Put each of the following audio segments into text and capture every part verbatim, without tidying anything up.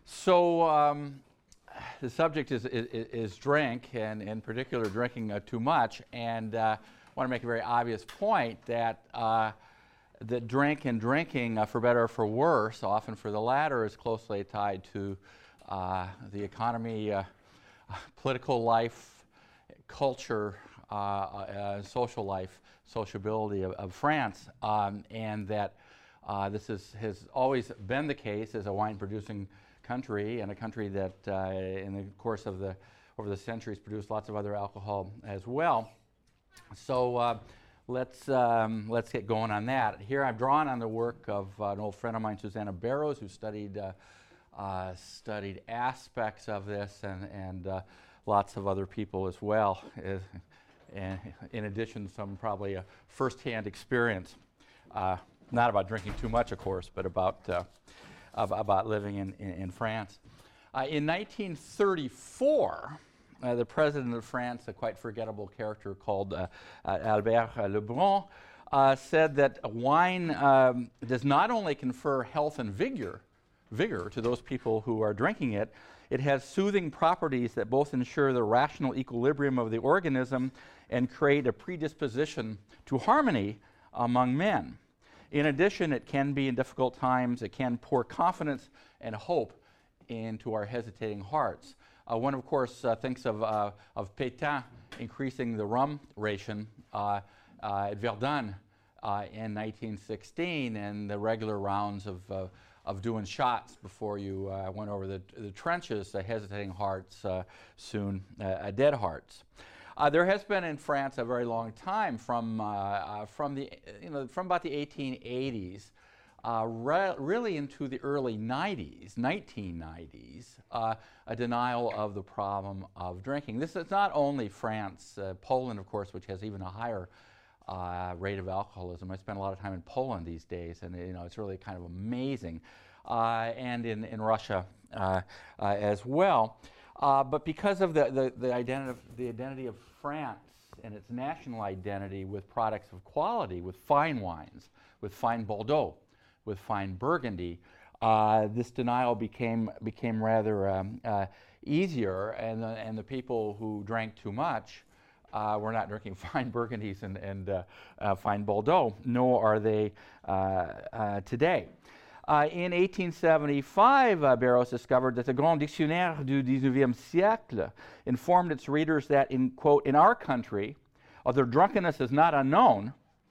So um, the subject is, is, is drink, and in particular drinking uh, too much. And uh, I want to make a very obvious point that uh, that drink and drinking, uh, for better or for worse, often for the latter, is closely tied to uh, the economy, uh, political life, culture, uh, uh, social life, sociability of, of France, um, and that uh, this is, has always been the case as a wine-producing country, and a country that uh, in the course of the over the centuries produced lots of other alcohol as well. So uh, let's um, let's get going on that. Here I've drawn on the work of uh, an old friend of mine, Susanna Barrows, who studied uh, uh, studied aspects of this, and and uh, lots of other people as well. Uh, and in addition, some probably a first-hand experience, uh, not about drinking too much, of course, but about uh, about living in, in, in France. Uh, in nineteen thirty-four, uh, the president of France, a quite forgettable character called uh, uh, Albert Lebrun, uh, said that wine um, does not only confer health and vigor, vigor to those people who are drinking it, it has soothing properties that both ensure the rational equilibrium of the organism and create a predisposition to harmony among men. In addition, it can be in difficult times, it can pour confidence and hope into our hesitating hearts. Uh, one, of course, uh, thinks of, uh, of Pétain increasing the rum ration uh, uh, at Verdun uh, in nineteen sixteen, and the regular rounds of, uh, of doing shots before you uh, went over the, the trenches, uh, hesitating hearts, uh, soon uh, dead hearts. Uh, there has been in France a very long time, from uh, uh, from the you know from about the eighteen eighties, uh, re really into the early nineties, nineteen nineties, uh, a denial of the problem of drinking. This is not only France, uh, Poland, of course, which has even a higher uh, rate of alcoholism. I spend a lot of time in Poland these days, and you know it's really kind of amazing, uh, and in in Russia uh, uh, as well. Uh, but because of the, the, the, identity of, the identity of France and its national identity with products of quality, with fine wines, with fine Bordeaux, with fine Burgundy, uh, this denial became, became rather um, uh, easier, and the, and the people who drank too much uh, were not drinking fine Burgundies and, and uh, uh, fine Bordeaux, nor are they uh, uh, today. Uh, in eighteen seventy-five, uh, Barrows discovered that the Grand Dictionnaire du dix-neuvième siècle informed its readers that, in, quote, in our country, although drunkenness is not unknown,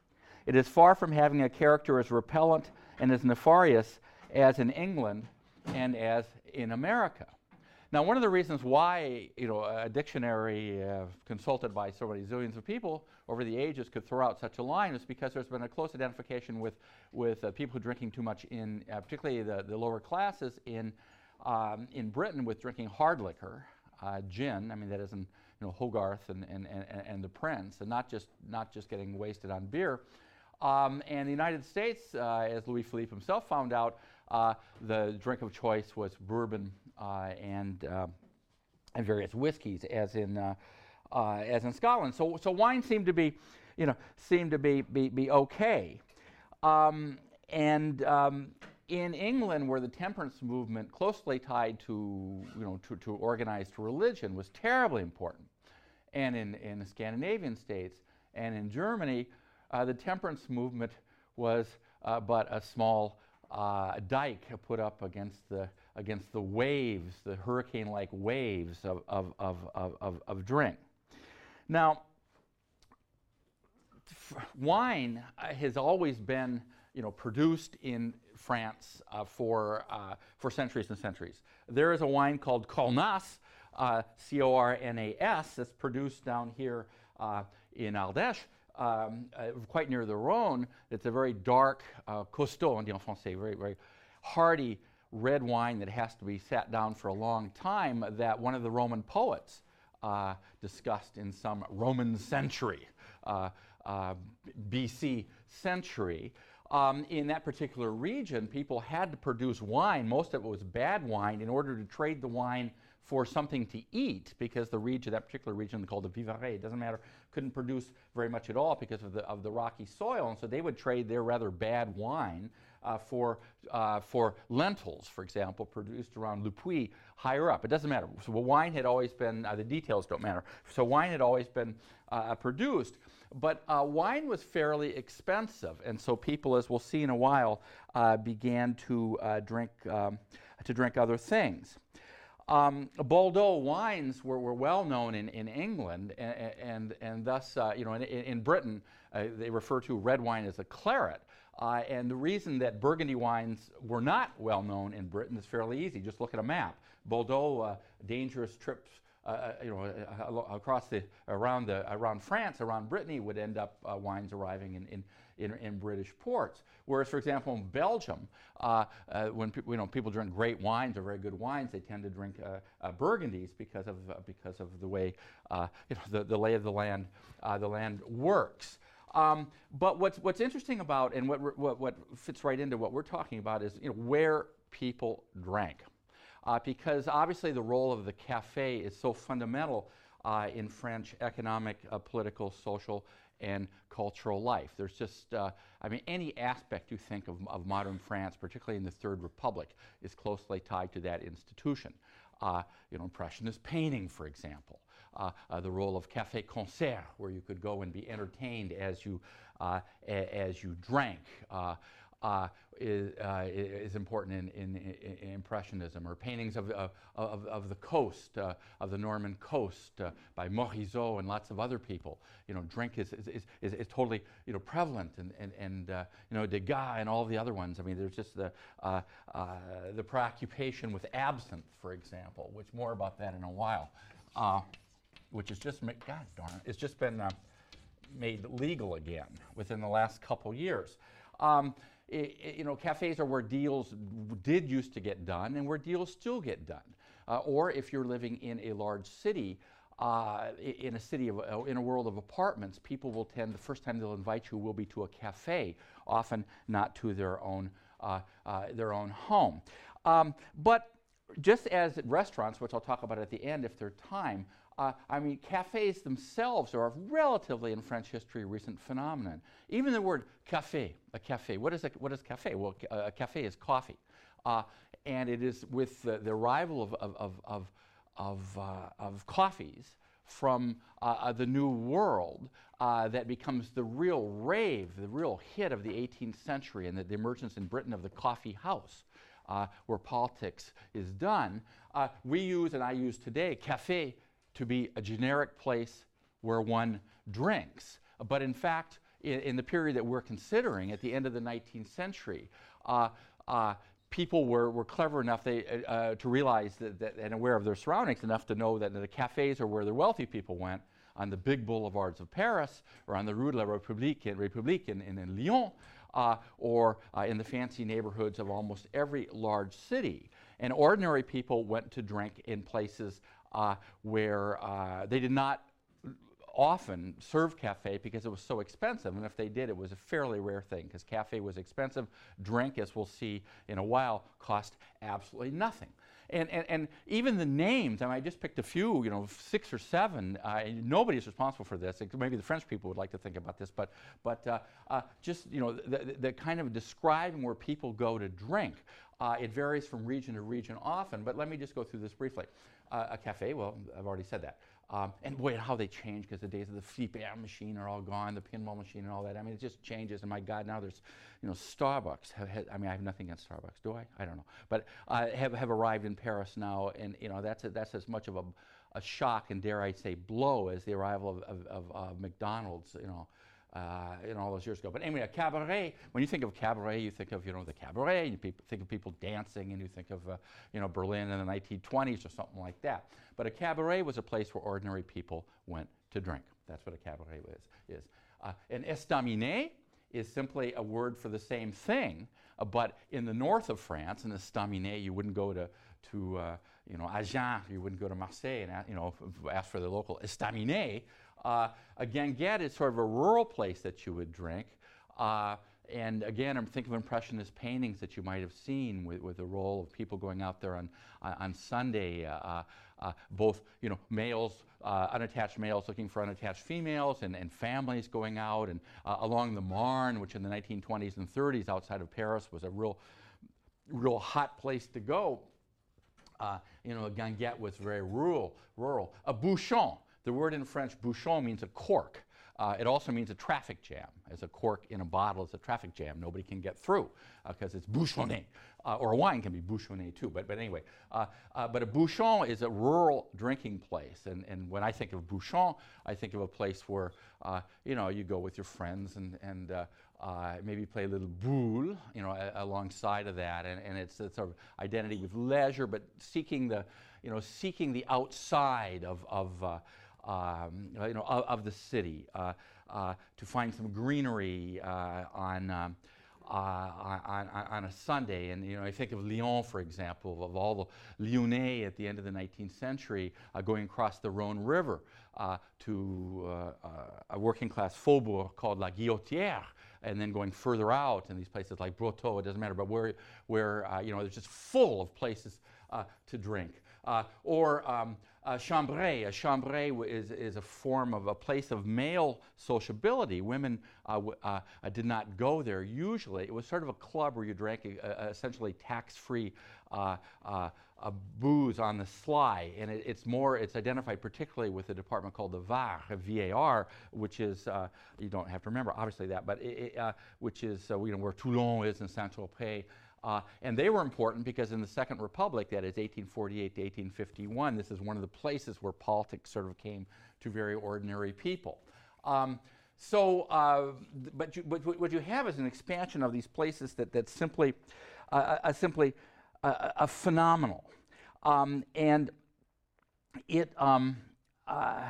it is far from having a character as repellent and as nefarious as in England and as in America. Now, one of the reasons why, you know, a dictionary uh, consulted by so many zillions of people over the ages could throw out such a line is because there's been a close identification with, with uh, people drinking too much in, uh, particularly the, the lower classes in, um, in Britain, with drinking hard liquor, uh, gin. I mean, that is in, you know, Hogarth and, and, and, and the Prince, and not just, not just getting wasted on beer. Um, and the United States, uh, as Louis Philippe himself found out, uh, the drink of choice was bourbon uh, and, uh, and various whiskeys, as in uh, uh, as in Scotland. So, so wine seemed to be, you know, seemed to be be, be okay. Um, and um, in England, where the temperance movement, closely tied to you know to, to organized religion, was terribly important, and in in the Scandinavian states and in Germany, uh, the temperance movement was uh, but a small uh, dike put up against the against the waves, the hurricane-like waves of of, of, of, of of drink. Now, wine has always been, you know, produced in France uh, for uh, for centuries and centuries. There is a wine called Cornas, uh, C O R N A S, that's produced down here uh, in Ardèche, um, uh, quite near the Rhone. It's a very dark, uh, costaud, on dit en français, very, very hearty red wine that has to be sat down for a long time, that one of the Roman poets uh, discussed in some Roman century, uh, uh, B C century. Um, in that particular region, people had to produce wine. Most of it was bad wine in order to trade the wine for something to eat, because the region, that particular region called the Vivarais, it doesn't matter, couldn't produce very much at all because of the, of the rocky soil. And so they would trade their rather bad wine uh, for, uh, for lentils, for example, produced around Le Puy, higher up. It doesn't matter. So wine had always been, uh, the details don't matter. So wine had always been uh, produced, but uh, wine was fairly expensive, and so people, as we'll see in a while, uh, began to uh, drink um, to drink other things. Um, Bordeaux wines were, were well known in, in England, and, and, and thus, uh, you know, in, in Britain, uh, they refer to red wine as a claret. Uh, and the reason that Burgundy wines were not well known in Britain is fairly easy. Just look at a map. Bordeaux, uh, dangerous trips, uh, you know, uh, across the around the around France, around Brittany, would end up uh, wines arriving in, in In, in British ports. Whereas, for example, in Belgium, uh, uh, when pe you know, people drink great wines or very good wines, they tend to drink uh, uh, Burgundies because of, uh, because of the way uh, you know, the, the lay of the land, uh, the land works. Um, but what's, what's interesting about, and what, what, what fits right into what we're talking about, is you know, where people drank. Uh, because obviously the role of the cafe is so fundamental uh, in French economic, uh, political, social, and cultural life. There's just, uh, I mean, any aspect you think of, of modern France, particularly in the Third Republic, is closely tied to that institution. Uh, you know, Impressionist painting, for example. Uh, uh, the role of café concert, where you could go and be entertained as you, uh, as you drank. Uh, Uh, is, uh, is important in, in, in Impressionism, or paintings of, uh, of, of the coast, uh, of the Norman coast, uh, by Morisot and lots of other people. You know, drink is, is, is, is totally, you know, prevalent, and, and, and uh, you know, Degas and all the other ones. I mean, there's just the, uh, uh, the preoccupation with absinthe, for example, which more about that in a while, uh, which is just, God darn it, it's just been uh, made legal again within the last couple years. Um, It, it, you know, cafes are where deals did used to get done and where deals still get done. Uh, or if you're living in a large city, uh, in a city of, uh, in a world of apartments, people will tend, the first time they'll invite you will be to a cafe, often not to their own, uh, uh, their own home. Um, but just as restaurants, which I'll talk about at the end if there's time, Uh, I mean, cafes themselves are a relatively, in French history, recent phenomenon. Even the word café, a café, what is a, what is café? Well, a café is coffee. Uh, and it is with the, the arrival of, of, of, of, of, uh, of coffees from uh, the New World uh, that becomes the real rave, the real hit of the eighteenth century, and the, the emergence in Britain of the coffee house, uh, where politics is done. Uh, we use, and I use today, café to be a generic place where one drinks. But in fact, in, in the period that we're considering, at the end of the nineteenth century, uh, uh, people were, were clever enough they, uh, to realize that, that, and aware of their surroundings enough to know that the cafes are where the wealthy people went, on the big boulevards of Paris, or on the Rue de la République in, République in, in, in Lyon, uh, or uh, in the fancy neighborhoods of almost every large city. And ordinary people went to drink in places Uh, where uh, they did not often serve cafe because it was so expensive, and if they did, it was a fairly rare thing because cafe was expensive. Drink, as we'll see in a while, cost absolutely nothing. And, and, and even the names, I mean, I just picked a few, you know, six or seven. Uh, nobody's responsible for this. Maybe the French people would like to think about this, but, but uh, uh, just, you know, the, the kind of describing where people go to drink. Uh, it varies from region to region often, but let me just go through this briefly. Uh, a cafe, well, I've already said that. Um, and boy, how they change, because the days of the Flipper machine are all gone, the pinball machine and all that. I mean, it just changes, and my God, now there's, you know, Starbucks. Have, have, I mean, I have nothing against Starbucks, do I? I don't know. But uh, have, have arrived in Paris now, and, you know, that's, a, that's as much of a, a shock and, dare I say, blow as the arrival of, of, of uh, McDonald's, you know, Uh, in all those years ago. But anyway, a cabaret, when you think of cabaret, you think of, you know, the cabaret, you pe- think of people dancing, and you think of, uh, you know, Berlin in the nineteen twenties or something like that. But a cabaret was a place where ordinary people went to drink. That's what a cabaret is. is. Uh, an estaminet is simply a word for the same thing, uh, but in the north of France, an estaminet, you wouldn't go to, to uh, you know, Agen, you wouldn't go to Marseille and, you know, ask for the local estaminet. Uh, a guinguette is sort of a rural place that you would drink. Uh, and again, I'm thinking of Impressionist paintings that you might have seen with, with the role of people going out there on, on, on Sunday, uh, uh, both you know, males, uh, unattached males looking for unattached females, and, and families going out, and uh, along the Marne, which in the nineteen twenties and thirties outside of Paris was a real, real hot place to go. Uh, you know, Guinguette was very rural. rural. A bouchon, the word in French, bouchon means a cork. Uh, it also means a traffic jam. As a cork in a bottle is a traffic jam. Nobody can get through because uh, it's bouchonné. Uh, or a wine can be bouchonné too, but, but anyway. Uh, uh, but a bouchon is a rural drinking place. And, and when I think of bouchon, I think of a place where, uh, you know, you go with your friends and, and uh, uh, maybe play a little boule, you know, a, alongside of that. And, and it's a sort of identity with leisure, but seeking the, you know, seeking the outside of, of uh, Um, you know, of, of the city, uh, uh, to find some greenery uh, on, um, uh, on, on, on a Sunday. And you know, I think of Lyon, for example, of all the Lyonnais at the end of the nineteenth century uh, going across the Rhone River uh, to uh, uh, a working class faubourg called La Guillotière, and then going further out in these places like Brotteaux, it doesn't matter, but where, where uh, you know, it's just full of places uh, to drink. Uh, or um, uh, Chambray. A Chambray is, is a form of a place of male sociability. Women uh, w uh, uh, did not go there usually. It was sort of a club where you drank a, a essentially tax-free uh, uh, uh, booze on the sly, and it, it's more, it's identified particularly with a department called the V A R, V A R, which is, uh, you don't have to remember obviously that, but it, it, uh, which is uh, you know, where Toulon is and Saint-Tropez. Uh, and they were important because in the Second Republic, that is eighteen forty-eight to eighteen fifty-one, this is one of the places where politics sort of came to very ordinary people. Um, so, uh, but, you, but what you have is an expansion of these places that, that's simply, uh, uh, simply uh, uh, phenomenal. Um, and it, um, uh,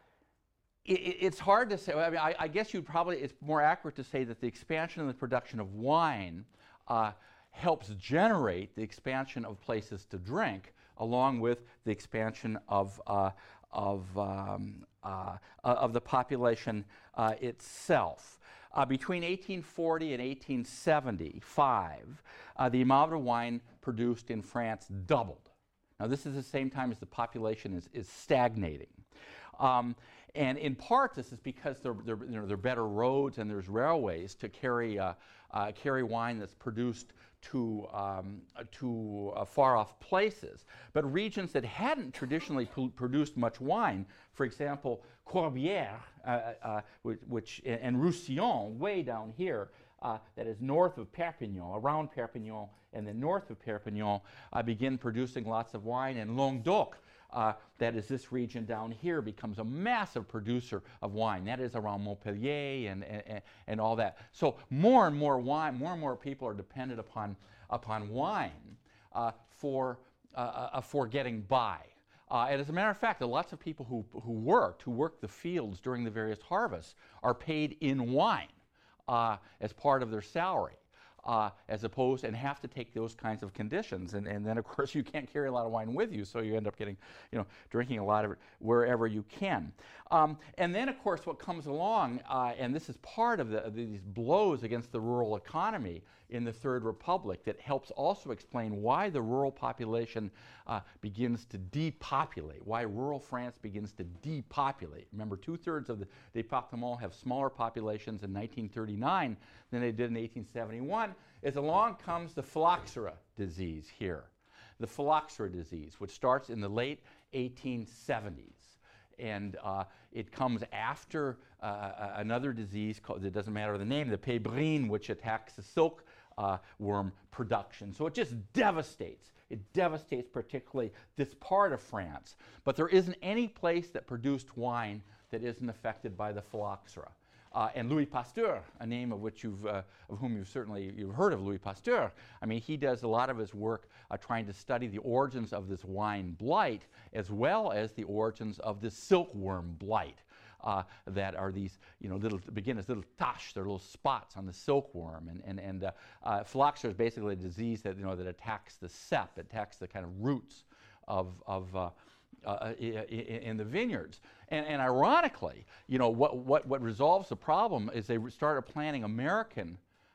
it, it's hard to say, I mean, I, I guess you'd probably, it's more accurate to say that the expansion of the production of wine uh, helps generate the expansion of places to drink, along with the expansion of, uh, of, um, uh, of the population uh, itself. Uh, between eighteen forty and eighteen seventy-five, uh, the amount of wine produced in France doubled. Now, this is the same time as the population is, is stagnating. Um, and in part, this is because there, there, you know, there are better roads and there's railways to carry, uh, uh, carry wine that's produced to, um, to uh, far-off places. But regions that hadn't traditionally produced much wine, for example, Corbière, uh, uh, which, which, and Roussillon, way down here, uh, that is north of Perpignan, around Perpignan, and then north of Perpignan, uh, begin producing lots of wine. And Languedoc, uh, that is this region down here, becomes a massive producer of wine. That is around Montpellier and, and, and all that. So more and more wine, more and more people are dependent upon, upon wine uh, for, uh, uh, for getting by. Uh, and as a matter of fact, lots of people who, who worked, who worked the fields during the various harvests, are paid in wine uh, as part of their salary. Uh, as opposed, and have to take those kinds of conditions. And, and then, of course, you can't carry a lot of wine with you, so you end up getting, you know, drinking a lot of it wherever you can. Um, and then, of course, what comes along, uh, and this is part of, the, of these blows against the rural economy in the Third Republic that helps also explain why the rural population uh, begins to depopulate, why rural France begins to depopulate. Remember, two-thirds of the départements have smaller populations in nineteen thirty-nine than they did in eighteen seventy-one, is along comes the phylloxera disease here. The phylloxera disease, which starts in the late eighteen seventies. And uh, it comes after uh, another disease called, it doesn't matter the name, the pébrine, which attacks the silk uh, worm production. So it just devastates. It devastates particularly this part of France. But there isn't any place that produced wine that isn't affected by the phylloxera. Uh, and Louis Pasteur, a name of which you've, uh, of whom you've certainly you've heard of, Louis Pasteur. I mean, he does a lot of his work uh, trying to study the origins of this wine blight, as well as the origins of the silkworm blight. Uh, that are these, you know, little, begin as little taches, they're little spots on the silkworm. And, and, and uh, uh, phylloxera is basically a disease that, you know, that attacks the sep, attacks the kind of roots of, of uh, Uh, in the vineyards. And, and ironically, you know, what, what, what resolves the problem is they started planting American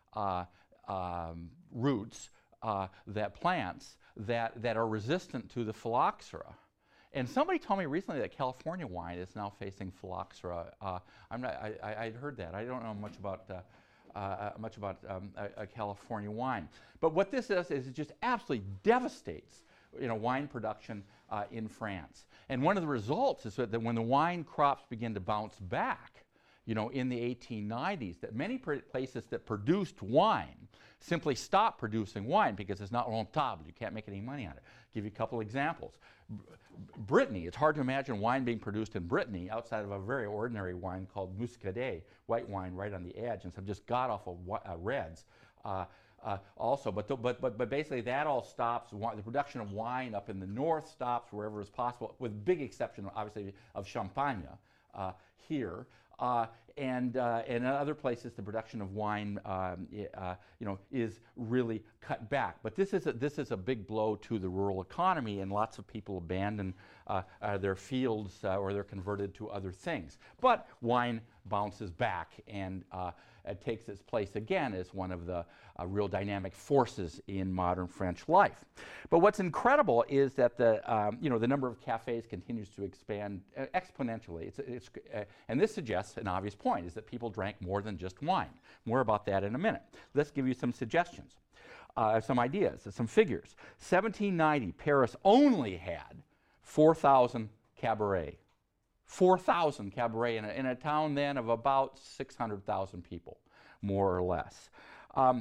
uh, um, roots, uh, that plants that, that are resistant to the phylloxera. And somebody told me recently that California wine is now facing phylloxera. Uh, I'm not, I, I, I'd heard that. I don't know much about uh, uh, much about um, a, a California wine. But what this is is it just absolutely devastates, you know, wine production uh, in France. And one of the results is that when the wine crops begin to bounce back, you know, in the eighteen nineties, that many places that produced wine simply stopped producing wine because it's not rentable. You can't make any money on it. I'll give you a couple examples. Brittany, it's hard to imagine wine being produced in Brittany outside of a very ordinary wine called Muscadet, white wine right on the edge, and some just god-awful uh, reds. Uh, uh, also, but, th but, but, but basically that all stops. The production of wine up in the north stops wherever is possible, with big exception, obviously, of Champagne uh, here. Uh, and, uh, and in other places, the production of wine, um, uh, you know, is really cut back. But this is a, this is a big blow to the rural economy, and lots of people abandon uh, uh, their fields uh, or they're converted to other things. But wine bounces back and uh, it takes its place again as one of the uh, real dynamic forces in modern French life. But what's incredible is that the, um, you know, the number of cafes continues to expand uh, exponentially. It's, it's, uh, and this suggests an obvious point, is that people drank more than just wine. More about that in a minute. Let's give you some suggestions, uh, some ideas, some figures. seventeen ninety, Paris only had four thousand cabaret. four thousand cabaret in a, in a town then of about six hundred thousand people, more or less. Um,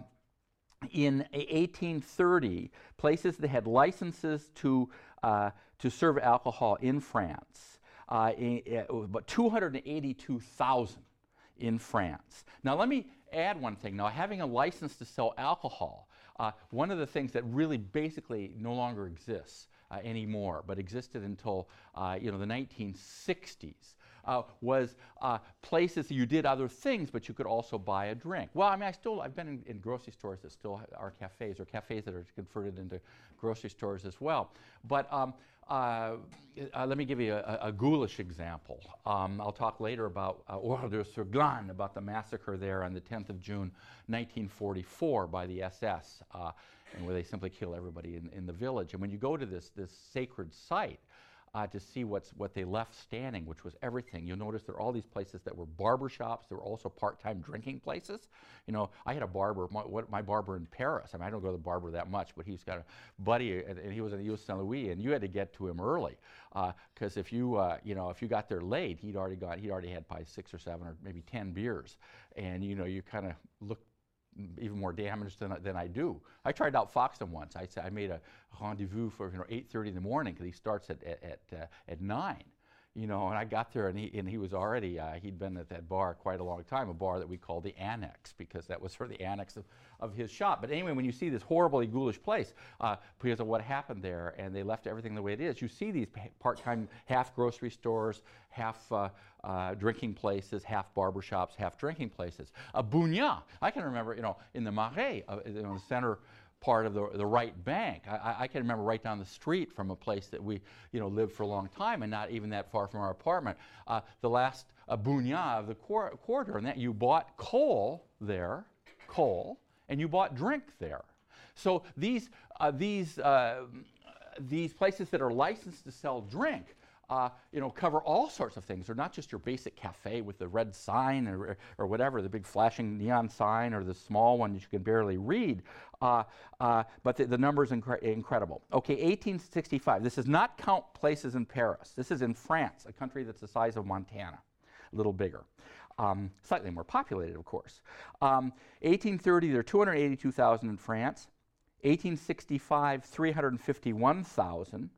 in eighteen thirty, places that had licenses to, uh, to serve alcohol in France, uh, in, uh, about two hundred eighty-two thousand in France. Now let me add one thing. Now, having a license to sell alcohol, uh, one of the things that really basically no longer exists Uh, anymore, but existed until uh, you know, the nineteen sixties, uh, was uh, places that you did other things, but you could also buy a drink. Well, I mean, I still, I've been in, in grocery stores that still are cafes, or cafes that are converted into grocery stores as well. But um, uh, uh, let me give you a, a ghoulish example. Um, I'll talk later about uh, Ordre-sur-Glane, about the massacre there on the tenth of June, nineteen forty-four by the S S. Uh, and where they simply kill everybody in, in the village. And when you go to this, this sacred site uh, to see what's, what they left standing, which was everything, you'll notice there are all these places that were barber shops. There were also part-time drinking places. You know, I had a barber, my, what, my barber in Paris. I mean, I don't go to the barber that much, but he's got a buddy, and, and he was in the U S Saint Louis, and you had to get to him early, because uh, if you, uh, you know, if you got there late, he'd already got, he'd already had probably six or seven or maybe ten beers, and you know, you kind of looked even more damaged than, than I do. I tried out Foxton once. I, I made a rendezvous for, you know, eight thirty in the morning, because he starts at, at, at, uh, at nine. You know, and I got there, and he, and he was already, uh, he'd been at that bar quite a long time, a bar that we called the Annex, because that was for the annex of, of his shop. But anyway, when you see this horribly ghoulish place, uh, because of what happened there, and they left everything the way it is, you see these part-time half grocery stores, half uh, uh, drinking places, half barber shops, half drinking places. Uh, Bougnat, I can remember, you know, in the Marais, uh, in the center part of the, the right bank. I, I can remember right down the street from a place that we, you know, lived for a long time, and not even that far from our apartment. Uh, the last uh, Bougnat of the quar quarter, and that you bought coal there, coal, and you bought drink there. So these, uh, these, uh, these places that are licensed to sell drink, Uh, you know, cover all sorts of things. They're not just your basic cafe with the red sign or, or whatever, the big flashing neon sign, or the small one that you can barely read, uh, uh, but the, the number is incre incredible. Okay, eighteen sixty-five. This does not count places in Paris. This is in France, a country that's the size of Montana, a little bigger. Um, slightly more populated, of course. Um, eighteen thirty, there are two hundred eighty-two thousand in France. eighteen sixty-five, three hundred fifty-one thousand.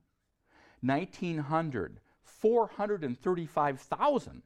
nineteen hundred, four hundred thirty-five thousand.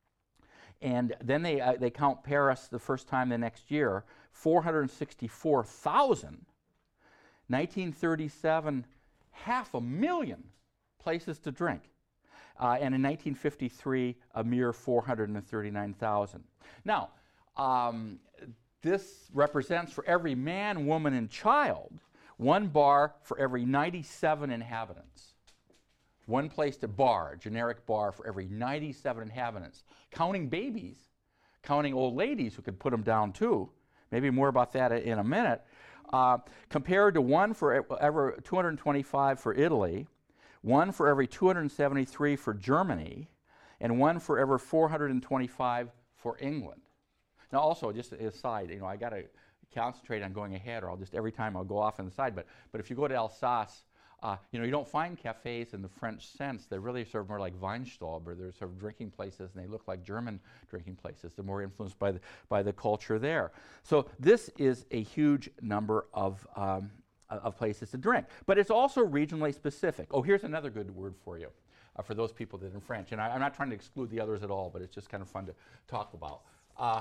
And then they, uh, they count Paris the first time the next year, four hundred sixty-four thousand. nineteen thirty-seven, half a million places to drink. Uh, and in nineteen fifty-three, a mere four hundred thirty-nine thousand. Now, um, this represents, for every man, woman, and child, one bar for every ninety-seven inhabitants. One place to bar, a generic bar for every ninety-seven inhabitants. Counting babies, counting old ladies who could put them down too, Maybe more about that in a minute. Uh, compared to one for every two hundred twenty-five for Italy, one for every two hundred seventy-three for Germany, and one for every four hundred twenty-five for England. Now, also, just an aside, you know, I got to concentrate on going ahead, or I'll just every time I'll go off on the side. But but if you go to Alsace, uh, you know, you don't find cafes in the French sense. They're really sort of more like Weinstaub, or they're sort of drinking places, and they look like German drinking places. They're more influenced by the by the culture there. So this is a huge number of um, of places to drink, but it's also regionally specific. Oh, here's another good word for you, uh, for those people that are in French. And I, I'm not trying to exclude the others at all, but it's just kind of fun to talk about. Uh,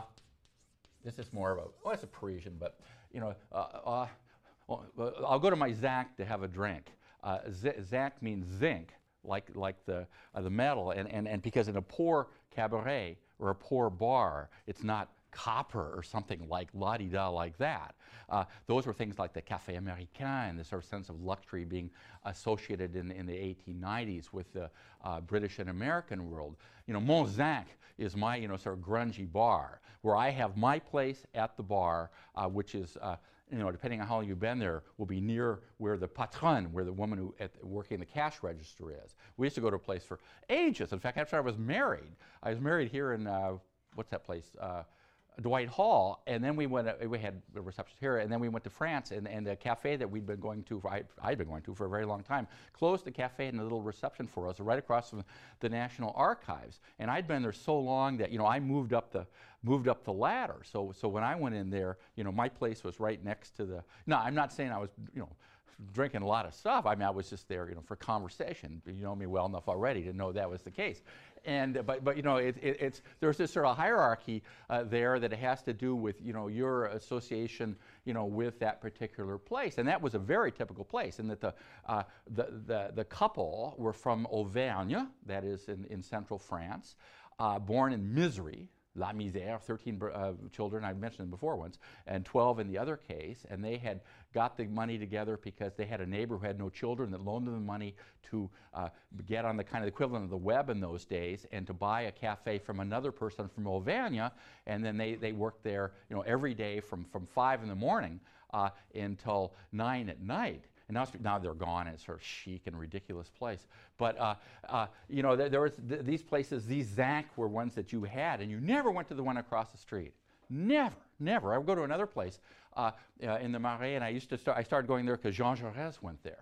this is more of a, well, it's a Parisian, but, you know, uh, uh, well, I'll go to my Zinc to have a drink. Uh, Zinc means zinc, like like the uh, the metal, and, and, and because in a poor cabaret or a poor bar, it's not copper or something like la-di-da like that. Uh, those were things like the Café Américain and the sort of sense of luxury being associated in, in the eighteen nineties with the uh, British and American world. You know, Mon Zinc is my, you know, sort of grungy bar, where I have my place at the bar, uh, which is, uh, you know, depending on how long you've been there, will be near where the patronne, where the woman who at working the cash register is. We used to go to a place for ages. In fact, after I was married, I was married here in, uh, what's that place? Uh, Dwight Hall, and then we went, uh, we had a reception here, and then we went to France, and, and the cafe that we'd been going to, for, I, I'd been going to for a very long time, closed the cafe and a little reception for us right across from the National Archives. And I'd been there so long that, you know, I moved up the, moved up the ladder. So, so when I went in there, you know, my place was right next to the, no, I'm not saying I was, you know, drinking a lot of stuff. I mean, I was just there, you know, for conversation. You know me well enough already to know that was the case. And, but, but you know, it, it, it's, there's this sort of hierarchy uh, there that it has to do with, you know, your association, you know, with that particular place. And that was a very typical place, in that the, uh, the, the, the couple were from Auvergne, that is in, in central France, uh, born in misery, La Misère, thirteen uh, children, I mentioned them before once, and twelve in the other case, and they had got the money together because they had a neighbor who had no children that loaned them the money to uh, get on the kind of equivalent of the web in those days, and to buy a cafe from another person from Auvergne, and then they, they worked there, you know, every day from, from five in the morning uh, until nine at night. And now, now they're gone, and it's sort of chic and ridiculous place. But, uh, uh, you know, there, there was th these places, these Zinc were ones that you had, and you never went to the one across the street. Never, never. I would go to another place uh, uh, in the Marais, and I used to start, I started going there because Jean Jaurès went there,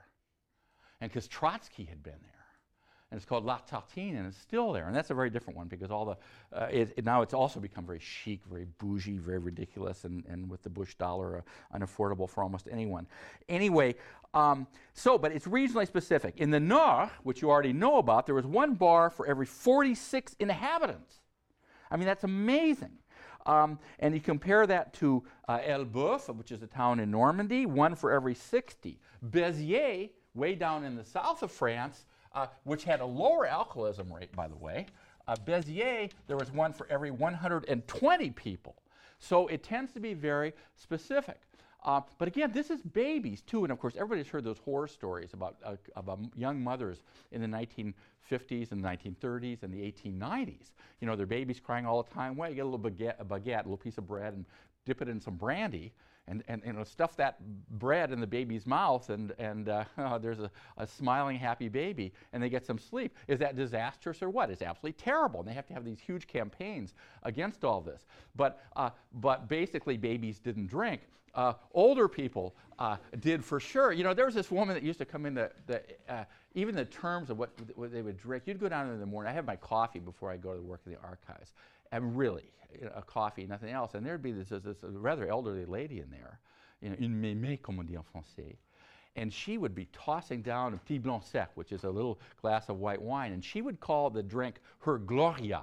and because Trotsky had been there. And it's called La Tartine, and it's still there. And that's a very different one, because all the, uh, it, it, now it's also become very chic, very bougie, very ridiculous, and, and with the Bush dollar, uh, unaffordable for almost anyone. Anyway, um, so, but it's regionally specific. In the Nord, which you already know about, there was one bar for every forty-six inhabitants. I mean, that's amazing. Um, and you compare that to uh, Elbeuf, which is a town in Normandy, one for every sixty. Béziers, way down in the south of France, Uh, which had a lower alcoholism rate, by the way. Uh, Béziers, there was one for every one hundred twenty people. So it tends to be very specific. Uh, but again, this is babies too, and of course everybody's heard those horror stories about, uh, about young mothers in the nineteen fifties and nineteen thirties and the eighteen nineties. You know, their babies crying all the time. Well, you get a little baguette, a baguette, a little piece of bread, and dip it in some brandy, and, and you know, stuff that bread in the baby's mouth, and, and uh, oh, there's a, a smiling, happy baby, and they get some sleep. Is that disastrous or what? It's absolutely terrible, and they have to have these huge campaigns against all this. But, uh, but basically, babies didn't drink. Uh, older people uh, did for sure. You know, there was this woman that used to come in, the, the, uh, even the terms of what, what they would drink. You'd go down in the morning. I have my coffee before I go to work in the archives. And really, you know, a coffee, nothing else. And there'd be this, this, this rather elderly lady in there, you know, une mémé, comme on dit en français. And she would be tossing down a petit blanc sec, which is a little glass of white wine, and she would call the drink her Gloria.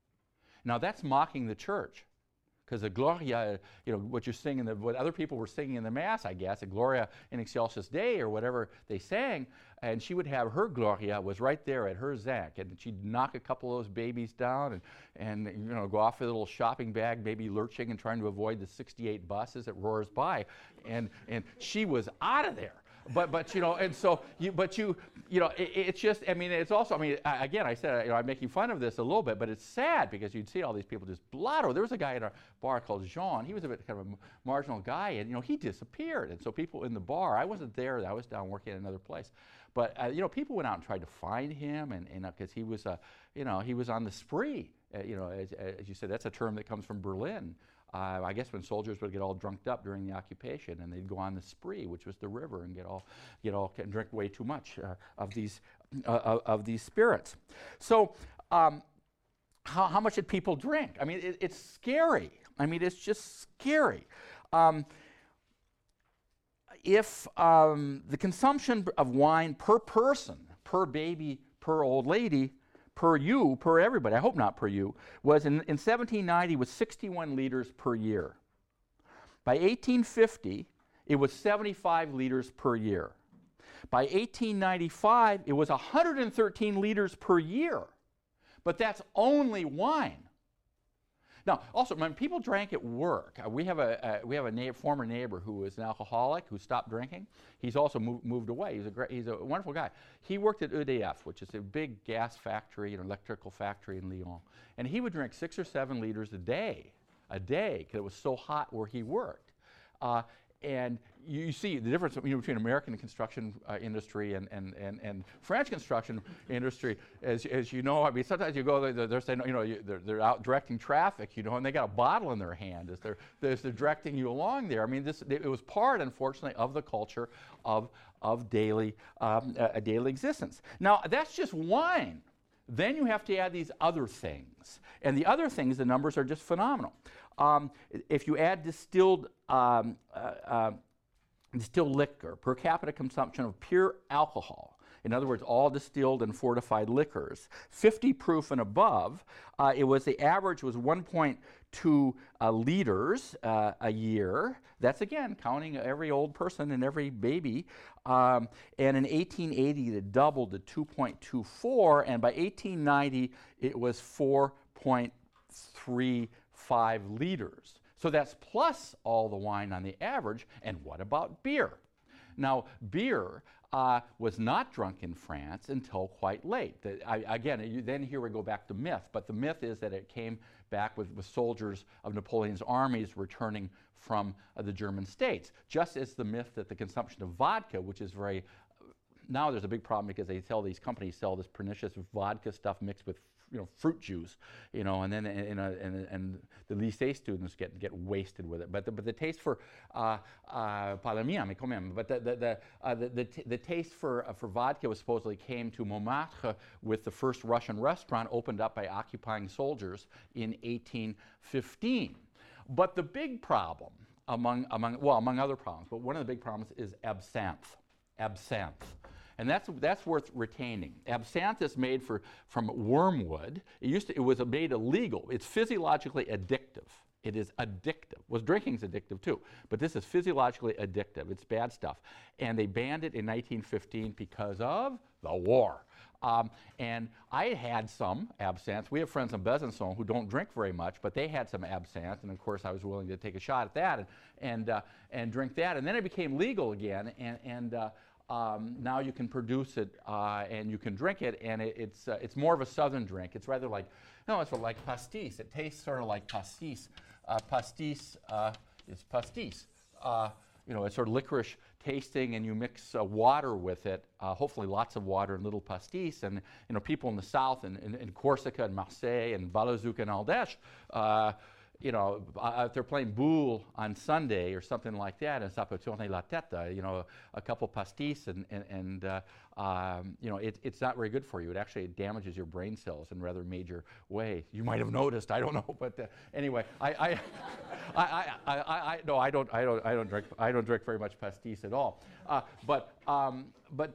Now that's mocking the church, because the Gloria, you know, what you're singing, the, what other people were singing in the Mass, I guess, a Gloria in Excelsis Dei or whatever they sang, and she would have her Gloria was right there at her Zinc, and she'd knock a couple of those babies down and, and you know, go off with a little shopping bag, maybe lurching and trying to avoid the sixty-eight bus as it roars by, and, and she was out of there. but but you know, and so you, but you, you know, it, it's just. I mean, it's also. I mean, I, again, I said, you know, I'm making fun of this a little bit, but it's sad because you'd see all these people just blotto. There was a guy at a bar called Jean. He was a bit kind of a marginal guy, and you know, he disappeared. And so people in the bar, I wasn't there. I was down working at another place, but uh, you know, people went out and tried to find him, and you know, because he was, uh, you know, he was on the spree. Uh, you know, as, as you said, that's a term that comes from Berlin. Uh, I guess when soldiers would get all drunked up during the occupation, and they'd go on the spree, which was the river, and get all, get all, and drink way too much uh, of these, uh, of, of these spirits. So, um, how, how much did people drink? I mean, it, it's scary. I mean, it's just scary. Um, if um, the consumption of wine per person, per baby, per old lady, per you, per everybody, I hope not per you, was in, in seventeen ninety was sixty-one liters per year. By eighteen fifty, it was seventy-five liters per year. By eighteen ninety-five, it was one hundred thirteen liters per year. But that's only wine. Now, also, when people drank at work, uh, we have a uh, we have a na former neighbor who was an alcoholic who stopped drinking. He's also moved, moved away. He's a great, he's a wonderful guy. He worked at E D F, which is a big gas factory, an electrical factory in Lyon, and he would drink six or seven liters a day, a day, because it was so hot where he worked. Uh, And you see the difference, you know, between American construction uh, industry and, and, and, and French construction industry. As, as you know, I mean, sometimes you go, they're, they're saying, you know, you, they're, they're out directing traffic, you know, and they got a bottle in their hand as they're, as they're directing you along there. I mean, this, it was part, unfortunately, of the culture of, of daily, um, a, a daily existence. Now, that's just wine. Then you have to add these other things. And the other things, the numbers are just phenomenal. Um, if you add distilled, um, uh, uh, distilled liquor, per capita consumption of pure alcohol, in other words, all distilled and fortified liquors, fifty proof and above, uh, it was the average was one point two uh, liters uh, a year. That's again counting every old person and every baby. Um, and in eighteen eighty, it doubled to two point two four, and by eighteen ninety, it was four point three five liters. So that's plus all the wine on the average. And what about beer? Now, beer uh, was not drunk in France until quite late. The, I, again, you, then here we go back to myth, but the myth is that it came back with, with soldiers of Napoleon's armies returning from uh, the German states, just as the myth that the consumption of vodka, which is very, now there's a big problem because they tell these companies sell this pernicious vodka stuff mixed with, you know, fruit juice, you know, and then and, and, and the lycée students get get wasted with it. But the, but the taste for uh, uh, pas la mienne, mais quand même. But the the the, uh, the, the, t the taste for uh, for vodka was supposedly came to Montmartre with the first Russian restaurant opened up by occupying soldiers in eighteen fifteen. But the big problem among among well among other problems, but one of the big problems is absinthe. Absinthe. And that's, that's worth retaining. Absinthe is made for, from wormwood. It, used to, it was made illegal. It's physiologically addictive. It is addictive. Well, drinking's addictive too, but this is physiologically addictive. It's bad stuff. And they banned it in nineteen fifteen because of the war. Um, and I had some absinthe. We have friends in Besançon who don't drink very much, but they had some absinthe, and of course I was willing to take a shot at that and, and, uh, and drink that. And then it became legal again, and, and uh, Um, now you can produce it uh, and you can drink it, and it, it's uh, it's more of a southern drink. It's rather like, no, it's like pastis. It tastes sort of like pastis. Uh, pastis uh, is pastis. Uh, you know, it's sort of licorice tasting, and you mix uh, water with it. Uh, hopefully, lots of water and little pastis. And you know, people in the south, in, in, in Corsica and Marseille and Val-Louzic and Ardèche. Uh, You know, uh, if they're playing boule on Sunday or something like that, and ça peut tourner la tête, you know, a couple pastis, and, and, and uh, um, you know, it, it's not very good for you. It actually damages your brain cells in a rather major way. You might have noticed. I don't know, but uh, anyway, I, I, I, I, I, I, no, I don't, I don't, I don't drink, I don't drink very much pastis at all. Uh, but, um, but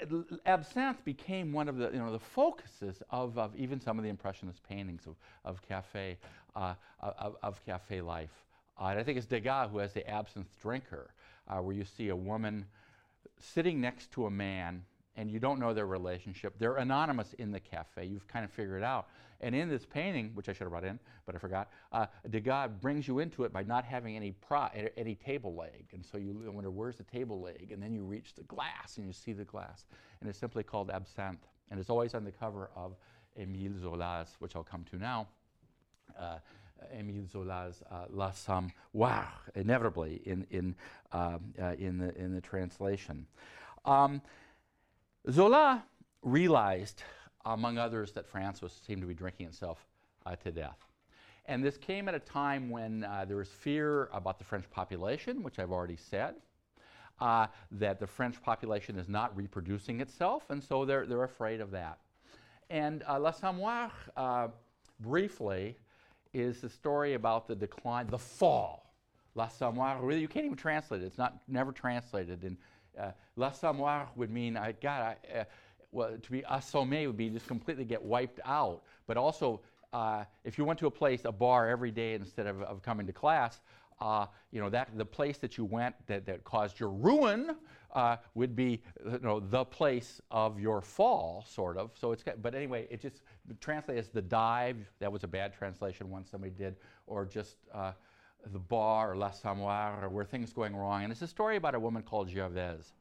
absinthe became one of the, you know, the focuses of, of even some of the Impressionist paintings of, of cafe. Uh, of, of cafe life. Uh, and I think it's Degas who has the absinthe drinker, uh, where you see a woman sitting next to a man, and you don't know their relationship. They're anonymous in the cafe. You've kind of figured it out. And in this painting, which I should have brought in, but I forgot, uh, Degas brings you into it by not having any pro any table leg. And so you wonder, where's the table leg? And then you reach the glass, and you see the glass. And it's simply called Absinthe. And it's always on the cover of Émile Zola's, which I'll come to now. Uh, Émile Zola's uh, L'Assommoir, inevitably in in um, uh, in the in the translation. Um, Zola realized, among others, that France was seemed to be drinking itself uh, to death, and this came at a time when uh, there was fear about the French population, which I've already said, uh, that the French population is not reproducing itself, and so they're they're afraid of that. And uh, L'Assommoir, uh, briefly, is the story about the decline, the fall. L'Assommoir, really, you can't even translate it. It's not never translated. And uh, L'Assommoir would mean, I God, I, uh, well, to be assommé would be just completely get wiped out. But also, uh, if you went to a place, a bar every day instead of, of coming to class, uh, you know, that the place that you went that, that caused your ruin uh, would be, you know, the place of your fall, sort of. So it's, but anyway, it just translated as the dive. That was a bad translation once somebody did, or just uh, the bar or L'Assommoir, or where things going wrong. And it's a story about a woman called Gervaise,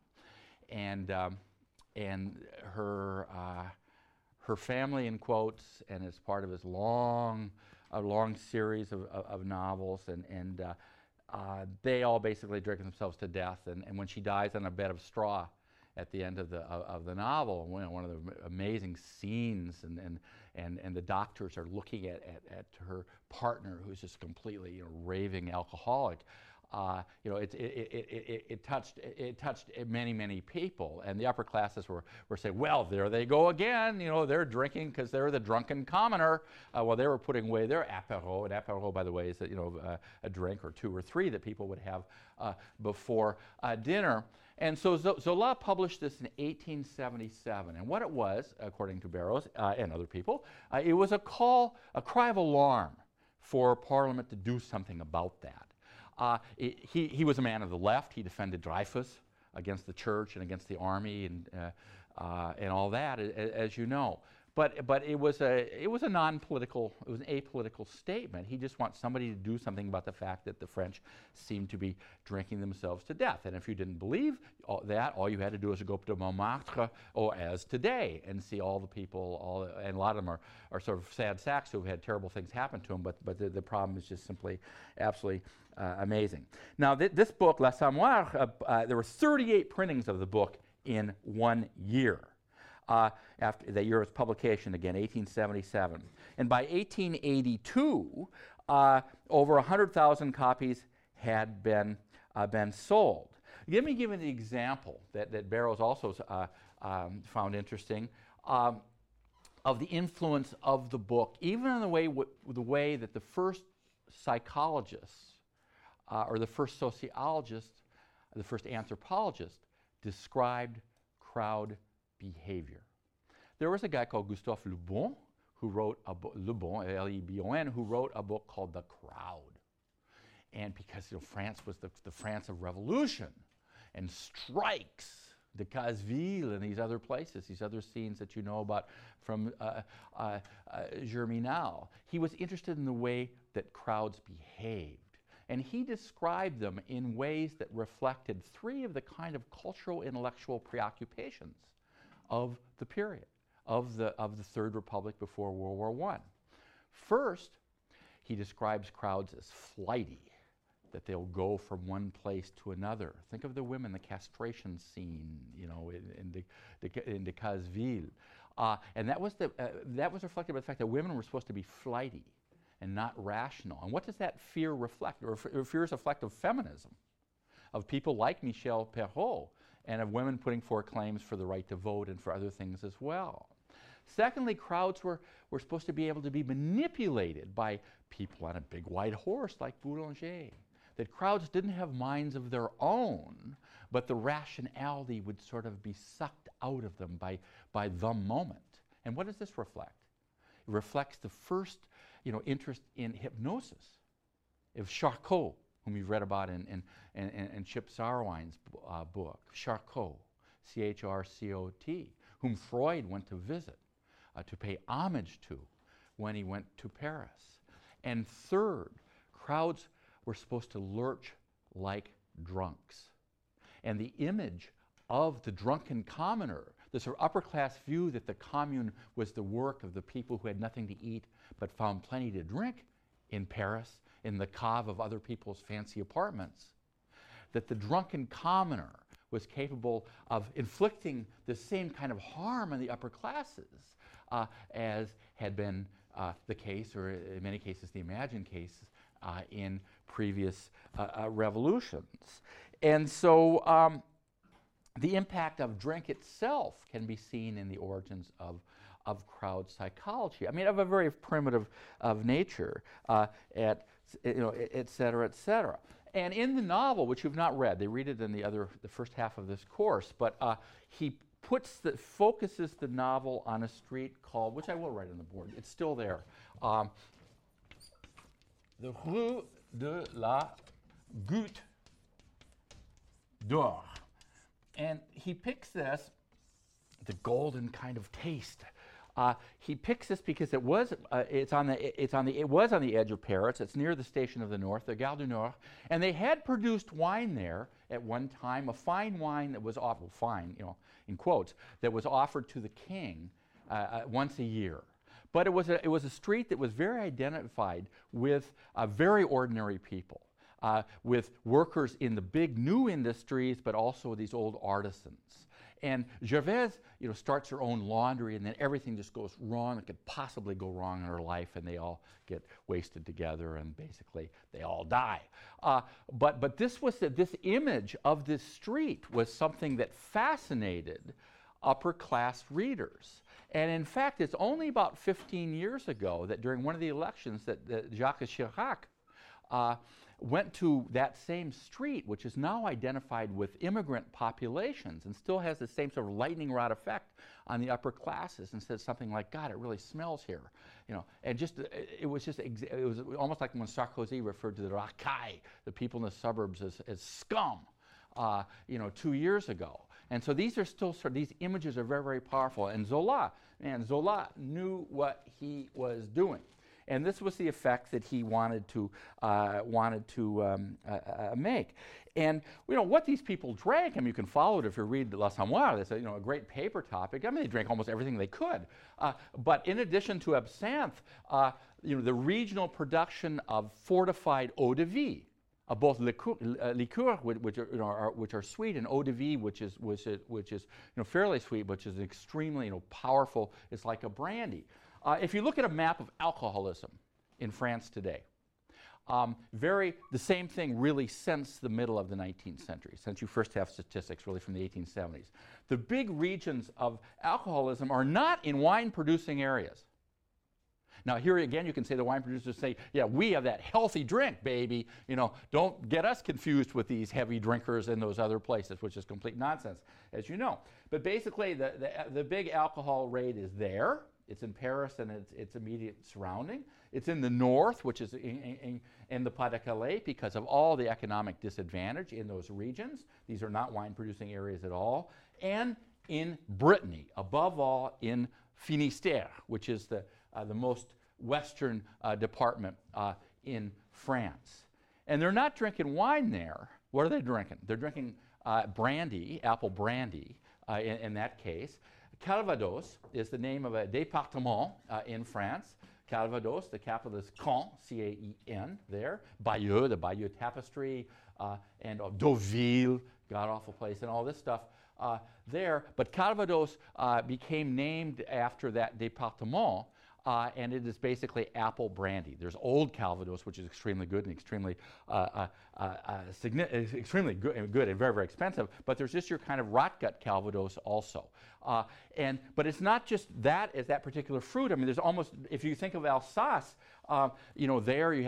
and um, and her uh, her family, in quotes, and it's part of his long a long series of, of, of novels, and and uh, uh, they all basically drink themselves to death. And, and when she dies on a bed of straw at the end of the of, of the novel, you know, one of the amazing scenes, and and and, and the doctors are looking at, at, at her partner, who's just completely, you know, raving alcoholic. Uh, you know, it, it, it, it, it touched it touched many, many people, and the upper classes were, were saying, well, there they go again, you know, they're drinking because they're the drunken commoner. Uh, well, they were putting away their apéro, and apéro, by the way, is, you know, uh, a drink or two or three that people would have uh, before uh, dinner. And so Zola published this in eighteen seventy-seven, and what it was, according to Barrows uh, and other people, uh, it was a call, a cry of alarm for Parliament to do something about that. Uh, it, he, he was a man of the left. He defended Dreyfus against the church and against the army and, uh, uh, and all that, as, as you know. But, but it was a, it was a non-political, it was an apolitical statement. He just wants somebody to do something about the fact that the French seem to be drinking themselves to death. And if you didn't believe all that, all you had to do was go up to Montmartre, or as today, and see all the people, all, and a lot of them are, are sort of sad sacks who've had terrible things happen to them, but, but the, the problem is just simply absolutely uh, amazing. Now, th this book, L'Assommoir, uh, uh, there were thirty-eight printings of the book in one year. Uh, after the year of its publication, again, eighteen seventy-seven. And by eighteen eighty-two, uh, over one hundred thousand copies had been, uh, been sold. Let me give you an example that, that Barrows also uh, um, found interesting, um, of the influence of the book, even in the way, w the way that the first psychologists uh, or the first sociologist, the first anthropologist described crowd behavior. There was a guy called Gustave Le Bon who wrote a book, Le Bon, L E B O N, who wrote a book called The Crowd. And because, you know, France was the, the France of revolution and strikes, de Casseville and these other places, these other scenes that you know about from uh, uh, uh, Germinal. He was interested in the way that crowds behaved. And he described them in ways that reflected three of the kind of cultural intellectual preoccupations of the period, of the, of the Third Republic before World War One. First, he describes crowds as flighty, that they'll go from one place to another. Think of the women, the castration scene, you know, in, in, de, de, in de Casseville. Uh, and that was, the, uh, that was reflected by the fact that women were supposed to be flighty and not rational. And what does that fear reflect? Or fear is a reflect of feminism, of people like Michel Perrault, and of women putting forth claims for the right to vote and for other things as well. Secondly, crowds were, were supposed to be able to be manipulated by people on a big white horse like Boulanger. That crowds didn't have minds of their own, but the rationality would sort of be sucked out of them by, by the moment. And what does this reflect? It reflects the first, you know, interest in hypnosis of Charcot, whom you've read about in, in, in, in Chip Sarwine's uh, book, Charcot. C H R C O T, whom Freud went to visit, uh, to pay homage to when he went to Paris. And third, crowds were supposed to lurch like drunks. And the image of the drunken commoner, the sort of upper class view that the commune was the work of the people who had nothing to eat but found plenty to drink in Paris, in the cave of other people's fancy apartments, that the drunken commoner was capable of inflicting the same kind of harm on the upper classes uh, as had been uh, the case, or in many cases the imagined case, uh, in previous uh, uh, revolutions. And so um, the impact of drink itself can be seen in the origins of, of crowd psychology. I mean, of a very primitive of nature, uh, at, you know, et cetera, et cetera. And in the novel, which you've not read, they read it in the other, the first half of this course, but uh, he puts the, focuses the novel on a street called, which I will write on the board, it's still there, um, the Rue de la Goutte d'Or. And he picks this, the golden kind of taste. Uh, he picks this because it was, uh, it's on the, it's on the, it was on the edge of Paris. It's near the Station of the North, the Gare du Nord, and they had produced wine there at one time, a fine wine that was offered, fine, you know, in quotes, that was offered to the king uh, uh, once a year. But it was a, it was a street that was very identified with uh, very ordinary people, uh, with workers in the big new industries, but also these old artisans. And Gervaise, you know, starts her own laundry, and then everything just goes wrong that could possibly go wrong in her life, and they all get wasted together, and basically they all die. Uh, but but this was the, this image of this street was something that fascinated upper class readers. And in fact, it's only about fifteen years ago that during one of the elections that, that Jacques Chirac uh, went to that same street, which is now identified with immigrant populations and still has the same sort of lightning rod effect on the upper classes, and said something like, God, it really smells here. You know, and just, it was just, it was almost like when Sarkozy referred to the racailles, the people in the suburbs, as, as scum, uh, you know, two years ago. And so these are still sort of, these images are very, very powerful. And Zola, man, Zola knew what he was doing. And this was the effect that he wanted to uh, wanted to um, uh, uh, make. And you know what these people drank. I mean, you can follow it if you read L'Assommoir. It's a, you know, a great paper topic. I mean, they drank almost everything they could. Uh, but in addition to absinthe, uh, you know, the regional production of fortified eau de vie, uh, both liqueur, uh, liqueur which, which, are, you know, are, which are sweet, and eau de vie, which is which is which is you know fairly sweet, which is extremely you know powerful. It's like a brandy. Uh, if you look at a map of alcoholism in France today, um, very the same thing really since the middle of the nineteenth century, since you first have statistics really from the eighteen seventies. The big regions of alcoholism are not in wine-producing areas. Now here again, you can say the wine producers say, yeah, we have that healthy drink, baby. You know, don't get us confused with these heavy drinkers in those other places, which is complete nonsense, as you know. But basically, the, the, the big alcohol rate is there. It's in Paris and its, its immediate surrounding. It's in the north, which is in, in, in the Pas-de-Calais, because of all the economic disadvantage in those regions. These are not wine-producing areas at all. And in Brittany, above all in Finistère, which is the, uh, the most western uh, department uh, in France. And they're not drinking wine there. What are they drinking? They're drinking uh, brandy, apple brandy, uh, in, in that case. Calvados is the name of a département uh, in France. Calvados, the capital is Caen, C A E N, there. Bayeux, the Bayeux Tapestry, uh, and uh, Deauville, god-awful place, and all this stuff uh, there. But Calvados uh, became named after that département, uh, and it is basically apple brandy. There's old Calvados, which is extremely good and extremely, uh, uh, uh, uh, extremely good, good and very, very expensive. But there's just your kind of rot-gut Calvados also. Uh, and but it's not just that as that particular fruit. I mean, there's almost, if you think of Alsace, uh, you know, there you have this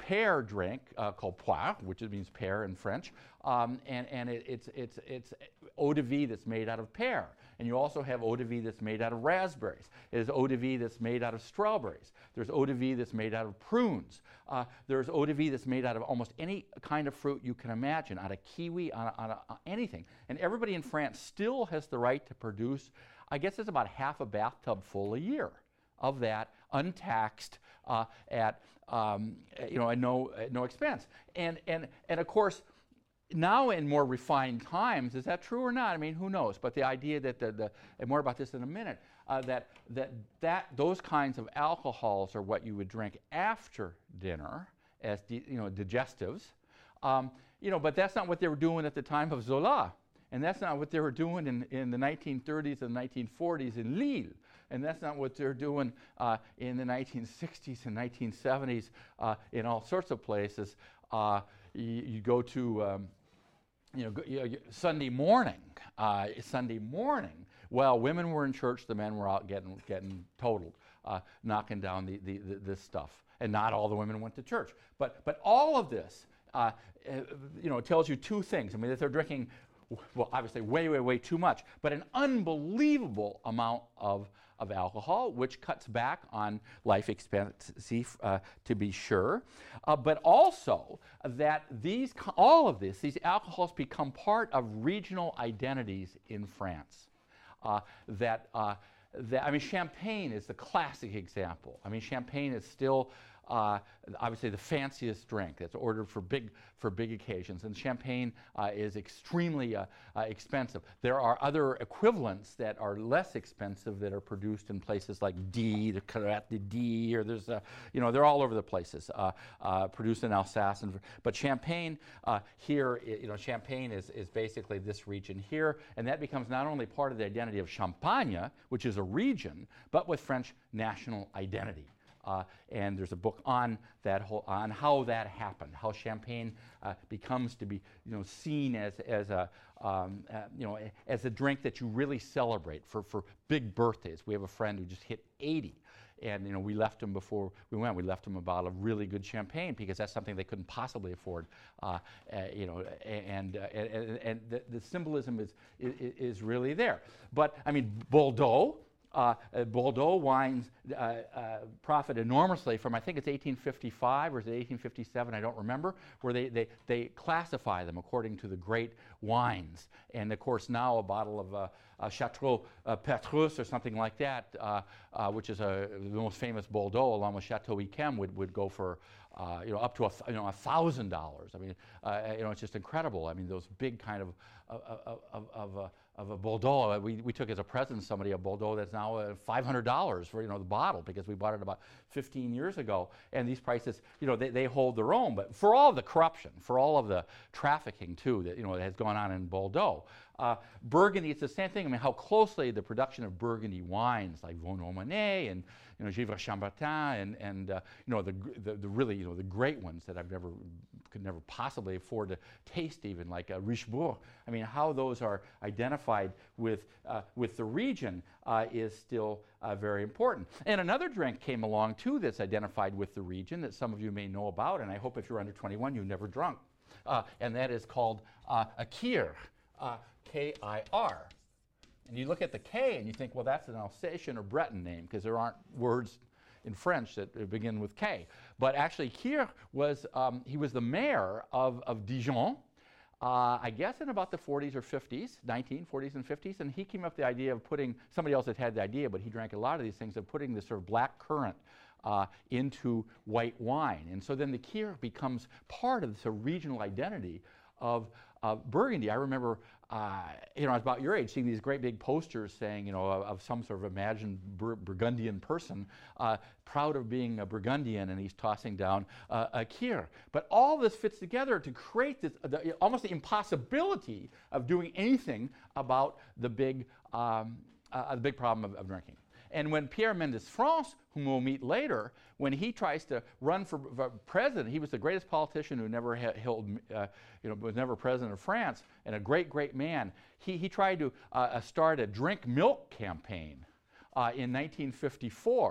pear drink uh, called poire, which means pear in French, um, and, and it, it's, it's, it's eau de vie that's made out of pear. And you also have eau de vie that's made out of raspberries. There's eau de vie that's made out of strawberries. There's eau de vie that's made out of prunes. Uh, there's eau de vie that's made out of almost any kind of fruit you can imagine, out of kiwi, on, a, on, a, on anything. And everybody in France still has the right to produce, I guess it's about half a bathtub full a year of that, untaxed, uh, at um, you know, at no, at no expense. And, and, and of course, now in more refined times, is that true or not? I mean, who knows? But the idea that the, the and more about this in a minute, uh, that, that that those kinds of alcohols are what you would drink after dinner as di you know digestives, um, you know. But that's not what they were doing at the time of Zola, and that's not what they were doing in, in the nineteen thirties and nineteen forties in Lille, and that's not what they're doing uh, in the nineteen sixties and nineteen seventies uh, in all sorts of places. Uh, you, you go to um, You know, go, you know, Sunday morning, uh, Sunday morning, well, women were in church, the men were out getting getting totaled, uh, knocking down the, the, the, this stuff. And not all the women went to church. But, but all of this, uh, uh, you know, tells you two things. I mean, that they're drinking, well, obviously way, way, way too much, but an unbelievable amount of of alcohol, which cuts back on life expectancy, uh, to be sure, uh, but also that these, all of this, these alcohols become part of regional identities in France. Uh, that, uh, that, I mean, champagne is the classic example. I mean, champagne is still Uh, obviously the fanciest drink that's ordered for big for big occasions, and champagne uh, is extremely uh, uh, expensive. There are other equivalents that are less expensive that are produced in places like D, the Claret de D, or there's, uh, you know, they're all over the places, uh, uh, produced in Alsace. And, but champagne uh, here, you know, champagne is, is basically this region here, and that becomes not only part of the identity of Champagne, which is a region, but with French national identity. Uh, and there's a book on that whole, on how that happened, how champagne uh, becomes to be, you know, seen as as a um, uh, you know as a drink that you really celebrate for for big birthdays. We have a friend who just hit eighty, and you know we left him before we went. We left him a bottle of really good champagne because that's something they couldn't possibly afford. Uh, uh, you know, and uh, and, and the, the symbolism is, is is really there. But I mean, Bordeaux. Uh, uh, Bordeaux wines uh, uh, profit enormously from, I think it's eighteen fifty-five or is it eighteen fifty-seven, I don't remember, where they, they, they classify them according to the great wines. And of course now a bottle of uh, uh, Chateau uh, Petrus or something like that, uh, uh, which is a, the most famous Bordeaux along with Chateau Yquem, would, would go for uh, you know, up to a, you know, a thousand dollars. I mean, uh, you know, it's just incredible. I mean, those big kind of, of, of, of uh, of a Bordeaux. We, we took as a present somebody a Bordeaux that's now uh, five hundred dollars for, you know, the bottle, because we bought it about fifteen years ago. And these prices, you know, they, they hold their own. But for all of the corruption, for all of the trafficking too that, you know, that has gone on in Bordeaux, uh, Burgundy, it's the same thing. I mean, how closely the production of Burgundy wines like Vosne Romanée and, you know, Givre Chambertin and, and uh, you know, the, the, the really, you know, the great ones that I've never, could never possibly afford to taste even, like uh, Richebourg. I mean, how those are identified with, uh, with the region uh, is still uh, very important. And another drink came along too that's identified with the region that some of you may know about, and I hope if you're under twenty-one you've never drunk, uh, and that is called uh, a Kir, uh, K I R. And you look at the K and you think, well, that's an Alsatian or Breton name, because there aren't words in French that begin with K. But actually, Kir was, um, he was the mayor of, of Dijon, uh, I guess in about the forties or fifties, nineteen forties and fifties, and he came up with the idea of putting, somebody else had had the idea, but he drank a lot of these things, of putting this sort of black currant uh, into white wine. And so then the Kir becomes part of this sort of regional identity of uh, Burgundy. I remember, uh, you know, I was about your age, seeing these great big posters saying, you know, of, of some sort of imagined Bur Burgundian person, uh, proud of being a Burgundian, and he's tossing down uh, a Kir. But all this fits together to create this, uh, the, almost the impossibility of doing anything about the big, um, uh, the big problem of, of drinking. And when Pierre Mendès France, whom we'll meet later, when he tries to run for, for president, he was the greatest politician who never held, uh, you know, was never president of France, and a great, great man. He, he tried to uh, start a drink milk campaign uh, in nineteen fifty-four.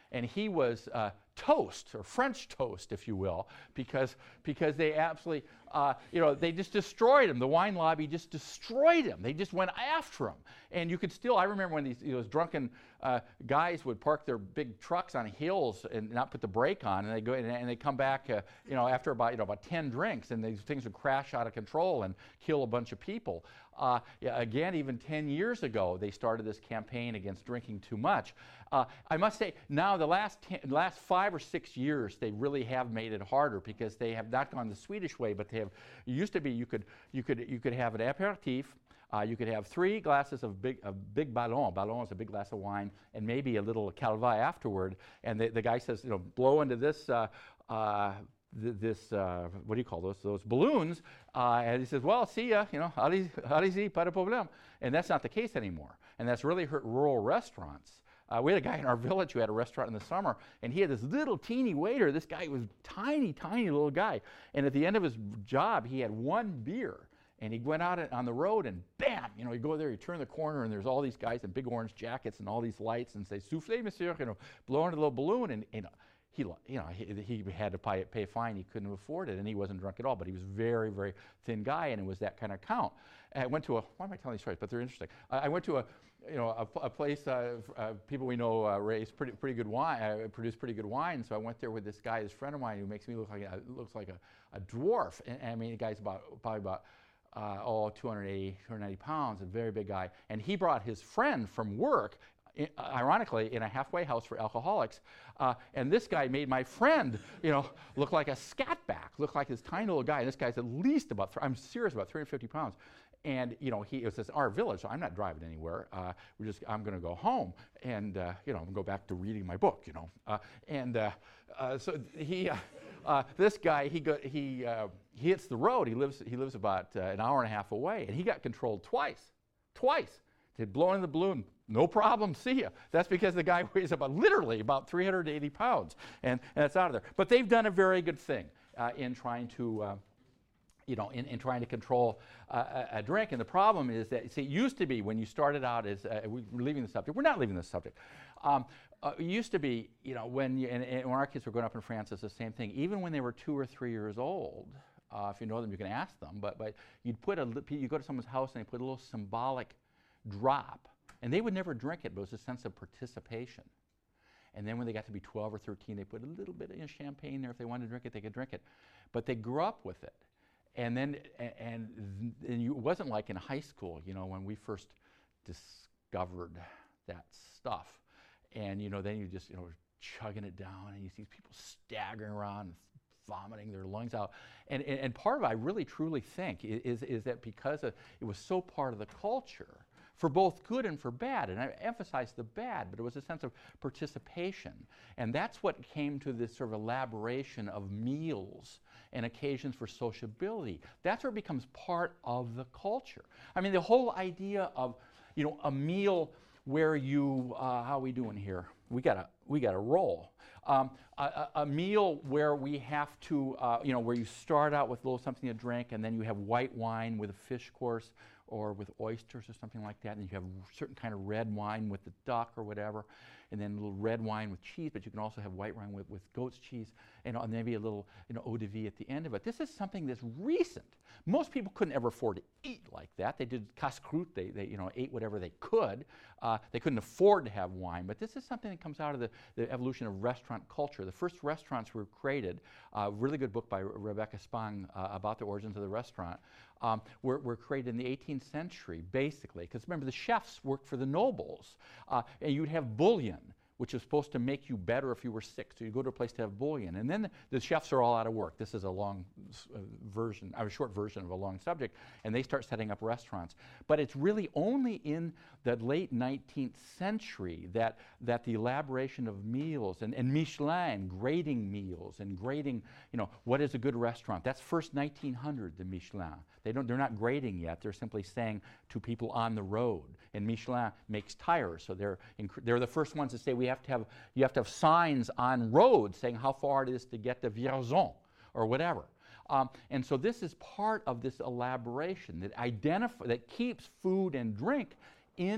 and he was uh, toast, or French toast, if you will, because because they absolutely, uh, you know, they just destroyed him. The wine lobby just destroyed him. They just went after him. And you could still, I remember when these, those drunken uh, guys would park their big trucks on hills and not put the brake on, and they go and, and they come back, uh, you know, after about you know about ten drinks, and these things would crash out of control and kill a bunch of people. Uh, yeah, again, even ten years ago, they started this campaign against drinking too much. Uh, I must say, now the last ten, last five or six years, they really have made it harder because they have not gone the Swedish way, but they have. It used to be you could you could you could have an aperitif. Uh, you could have three glasses of big, a big ballon. Ballon is a big glass of wine, and maybe a little calva afterward. And the, the guy says, you know, blow into this, uh, uh, th this, uh, what do you call those? Those balloons. Uh, and he says, well, see ya, you know, allez-y, pas de problème. And that's not the case anymore. And that's really hurt rural restaurants. Uh, we had a guy in our village who had a restaurant in the summer, and he had this little teeny waiter. This guy was tiny, tiny little guy. And at the end of his job, he had one beer. And he went out on the road and bam, you know, you go there, you turn the corner, and there's all these guys in big orange jackets and all these lights, and say, soufflez, monsieur, you know, blowing a little balloon. And, and he, you know, he, he had to pay, pay a fine. He couldn't afford it, and he wasn't drunk at all, but he was a very, very thin guy, and it was that kind of count. And I went to a, why am I telling these stories? But they're interesting. I, I went to a, you know, a, a place, uh, uh, people we know uh, raise pretty, pretty good wine, uh, produce pretty good wine. So I went there with this guy, this friend of mine, who makes me look like a, looks like a, a dwarf. And, and I mean, the guy's about, probably about, Uh, oh, two hundred eighty, two hundred ninety pounds, a very big guy. And he brought his friend from work, I, ironically, in a halfway house for alcoholics. Uh, and this guy made my friend, you know, look like a scatback, look like this tiny little guy. And this guy's at least about, I'm serious, about three hundred fifty pounds. And, you know, he, it was this, our village, so I'm not driving anywhere. Uh, we're just, I'm going to go home and, uh, you know, go back to reading my book, you know. Uh, and uh, uh, so he, uh, uh, this guy, he, go, he, uh, he hits the road. He lives, he lives about uh, an hour and a half away, and he got controlled twice, twice. He'd blow in the balloon, no problem, see ya. That's because the guy weighs about, literally, about three hundred eighty pounds, and, and it's out of there. But they've done a very good thing uh, in trying to, uh, you know, in, in trying to control uh, a, a drink. And the problem is that, see, it used to be when you started out as, uh, we're leaving the subject, we're not leaving the subject. Um, uh, it used to be, you know, when, you, and, and when our kids were growing up in France, it's the same thing. Even when they were two or three years old, uh, if you know them, you can ask them, but, but you'd put a, you go to someone's house and they put a little symbolic drop, and they would never drink it, but it was a sense of participation. And then when they got to be twelve or thirteen, they put a little bit of champagne there. If they wanted to drink it, they could drink it. But they grew up with it. And then, and, and you, it wasn't like in high school, you know, when we first discovered that stuff. And, you know, then you just, you know, chugging it down, and you see people staggering around, vomiting their lungs out. And, and, and part of it, I really truly think, is, is that because of, it was so part of the culture, for both good and for bad, and I emphasize the bad, but it was a sense of participation. And that's what came to this sort of elaboration of meals and occasions for sociability. That's where it becomes part of the culture. I mean, the whole idea of, you know, a meal where you, uh, how are we doing here? We gotta, we gotta roll. Um, a, a meal where we have to, uh, you know, where you start out with a little something to drink, and then you have white wine with a fish course, or with oysters or something like that, and you have a certain kind of red wine with the duck or whatever, and then a little red wine with cheese, but you can also have white wine with, with goat's cheese, and, and maybe a little, you know, eau de vie at the end of it. This is something that's recent. Most people couldn't ever afford to eat like that. They did casse-croûte, they, they you know, ate whatever they could. Uh, they couldn't afford to have wine, but this is something that comes out of the, the evolution of restaurant culture. The first restaurants were created, a uh, really good book by Rebecca Spang uh, about the origins of the restaurant, um, were, were created in the eighteenth century, basically, because remember, the chefs worked for the nobles, uh, and you'd have bouillon, which was supposed to make you better if you were sick. So you go to a place to have bouillon. And then the, the chefs are all out of work. This is a long uh, version, a short version of a long subject, and they start setting up restaurants. But it's really only in the late nineteenth century that, that the elaboration of meals, and, and Michelin, grading meals, and grading, you know, what is a good restaurant? That's first nineteen hundred, the Michelin. They don't, they're not grading yet. They're simply saying to people on the road. And Michelin makes tires, so they're, they're the first ones to say we have to have, you have to have signs on roads saying how far it is to get to Vierzon or whatever. Um, and so this is part of this elaboration that identify, that keeps food and drink in,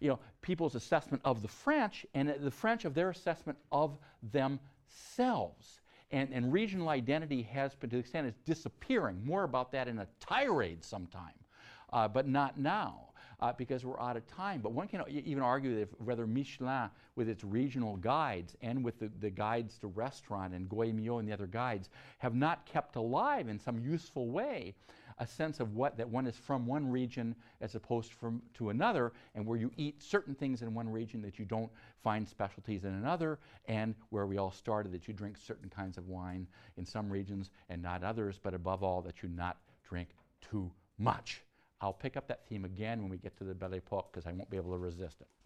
you know, people's assessment of the French and the French of their assessment of themselves. And, and regional identity has, to the extent it's disappearing. More about that in a tirade sometime, uh, but not now. Uh, because we're out of time. But one can even argue that if, whether Michelin, with its regional guides and with the, the guides to restaurant and Goemio and the other guides, have not kept alive in some useful way a sense of what that one is from one region as opposed from to another, and where you eat certain things in one region that you don't find specialties in another, and where we all started that you drink certain kinds of wine in some regions and not others, but above all that you not drink too much. I'll pick up that theme again when we get to the Belle Epoque because I won't be able to resist it.